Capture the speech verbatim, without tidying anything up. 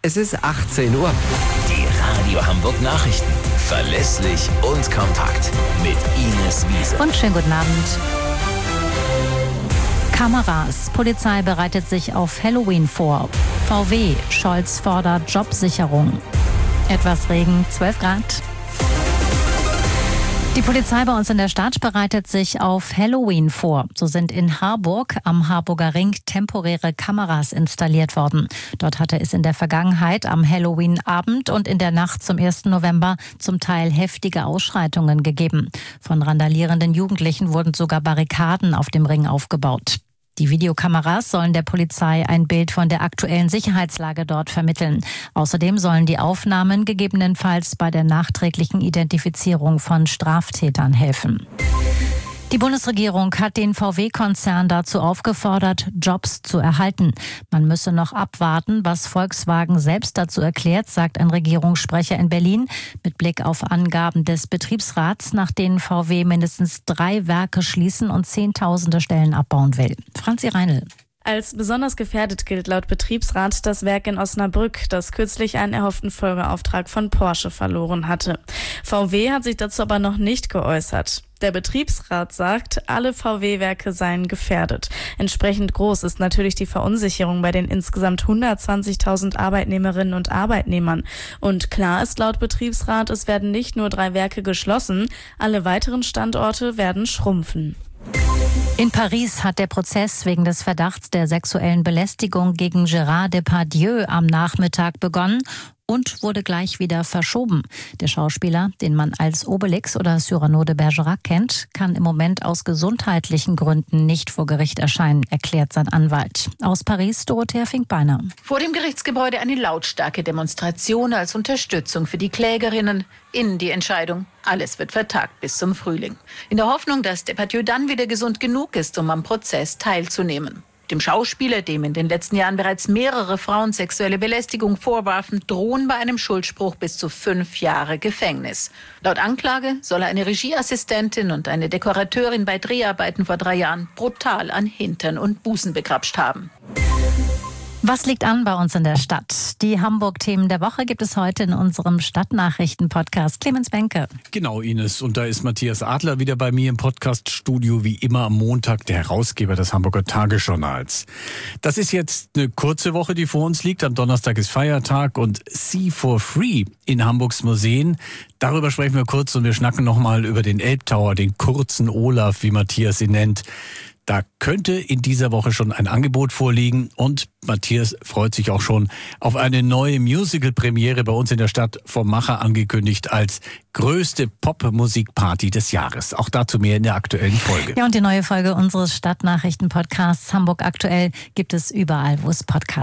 Es ist achtzehn Uhr. Die Radio Hamburg Nachrichten. Verlässlich und kompakt. Mit Ines Wiese. Und schönen guten Abend. Kameras. Polizei bereitet sich auf Halloween vor. V W. Scholz fordert Jobsicherung. Etwas Regen, zwölf Grad. Die Polizei bei uns in der Stadt bereitet sich auf Halloween vor. So sind in Harburg am Harburger Ring temporäre Kameras installiert worden. Dort hatte es in der Vergangenheit am Halloween-Abend und in der Nacht zum ersten November zum Teil heftige Ausschreitungen gegeben. Von randalierenden Jugendlichen wurden sogar Barrikaden auf dem Ring aufgebaut. Die Videokameras sollen der Polizei ein Bild von der aktuellen Sicherheitslage dort vermitteln. Außerdem sollen die Aufnahmen gegebenenfalls bei der nachträglichen Identifizierung von Straftätern helfen. Die Bundesregierung hat den V W-Konzern dazu aufgefordert, Jobs zu erhalten. Man müsse noch abwarten, was Volkswagen selbst dazu erklärt, sagt ein Regierungssprecher in Berlin, mit Blick auf Angaben des Betriebsrats, nach denen V W mindestens drei Werke schließen und Zehntausende Stellen abbauen will. Franzi Reinl. Als besonders gefährdet gilt laut Betriebsrat das Werk in Osnabrück, das kürzlich einen erhofften Folgeauftrag von Porsche verloren hatte. V W hat sich dazu aber noch nicht geäußert. Der Betriebsrat sagt, alle V W-Werke seien gefährdet. Entsprechend groß ist natürlich die Verunsicherung bei den insgesamt hundertzwanzigtausend Arbeitnehmerinnen und Arbeitnehmern. Und klar ist laut Betriebsrat, es werden nicht nur drei Werke geschlossen, alle weiteren Standorte werden schrumpfen. In Paris hat der Prozess wegen des Verdachts der sexuellen Belästigung gegen Gérard Depardieu am Nachmittag begonnen und wurde gleich wieder verschoben. Der Schauspieler, den man als Obelix oder Cyrano de Bergerac kennt, kann im Moment aus gesundheitlichen Gründen nicht vor Gericht erscheinen, erklärt sein Anwalt. Aus Paris, Dorothea Finkbeiner. Vor dem Gerichtsgebäude eine lautstarke Demonstration als Unterstützung für die Klägerinnen. Innen die Entscheidung, alles wird vertagt bis zum Frühling. In der Hoffnung, dass Depardieu dann wieder gesund genug ist, um am Prozess teilzunehmen. Dem Schauspieler, dem in den letzten Jahren bereits mehrere Frauen sexuelle Belästigung vorwarfen, drohen bei einem Schuldspruch bis zu fünf Jahre Gefängnis. Laut Anklage soll er eine Regieassistentin und eine Dekorateurin bei Dreharbeiten vor drei Jahren brutal an Hintern und Busen begrapscht haben. Was liegt an bei uns in der Stadt? Die Hamburg-Themen der Woche gibt es heute in unserem Stadtnachrichten-Podcast. Clemens Benke. Genau, Ines. Und da ist Matthias Adler wieder bei mir im Podcast-Studio, wie immer am Montag, der Herausgeber des Hamburger Tagesjournals. Das ist jetzt eine kurze Woche, die vor uns liegt. Am Donnerstag ist Feiertag und See for Free in Hamburgs Museen. Darüber sprechen wir kurz und wir schnacken nochmal über den Elbtower, den kurzen Olaf, wie Matthias ihn nennt. Da könnte in dieser Woche schon ein Angebot vorliegen und Matthias freut sich auch schon auf eine neue Musical-Premiere bei uns in der Stadt, vom Macher angekündigt als größte Popmusikparty des Jahres. Auch dazu mehr in der aktuellen Folge. Ja, und die neue Folge unseres Stadtnachrichten-Podcasts Hamburg aktuell gibt es überall, wo es Podcasts